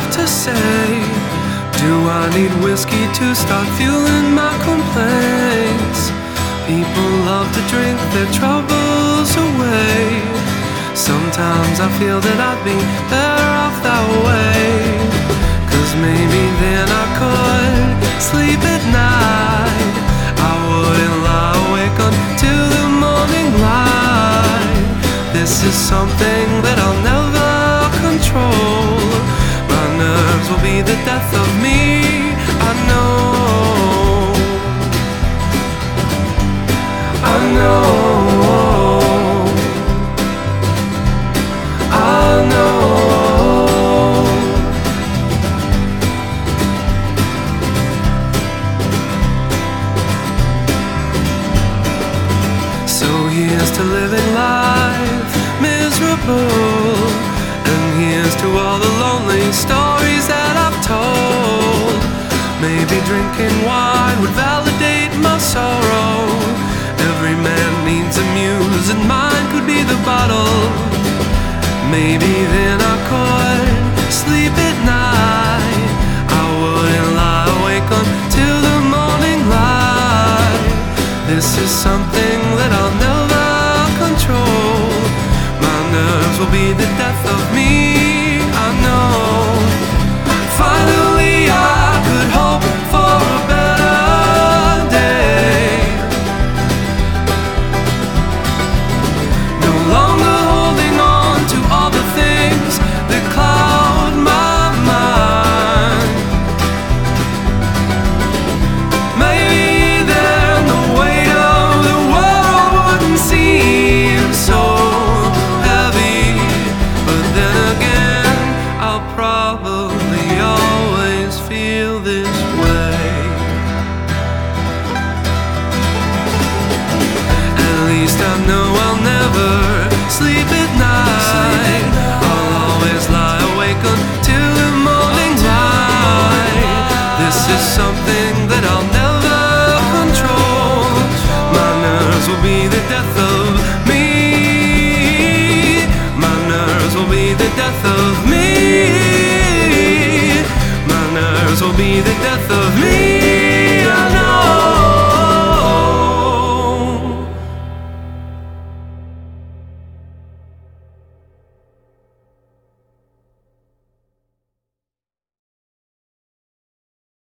to say? Do I need whiskey to start fueling my complaints? People love to drink their troubles away. Sometimes I feel that I'd be better off that way. 'Cause maybe then I could sleep at night. I wouldn't lie awake until the morning light. This is something that I'll never control. My nerves will be the death of me, I know. I know. I know. So here's to living life miserable, and here's to all the lonely stories that I've told. Maybe drinking wine would validate my sorrow. Every man needs a muse, and mine could be the bottle. Maybe then I could sleep at night. I wouldn't lie awake until the morning light. This is something that I'll never control. My nerves will be the death of me, I know. Finally I could hope for a better day. No longer holding on to all the things that cloud my mind. Maybe then the weight of the world wouldn't seem so heavy. But then again, I'll probably always feel this way. At least I know I'll never sleep at night. I'll always lie awake until the morning light. This is something that I'll never control. My nerves will be the death of me. My nerves will be the death of me. My nerves will be the death of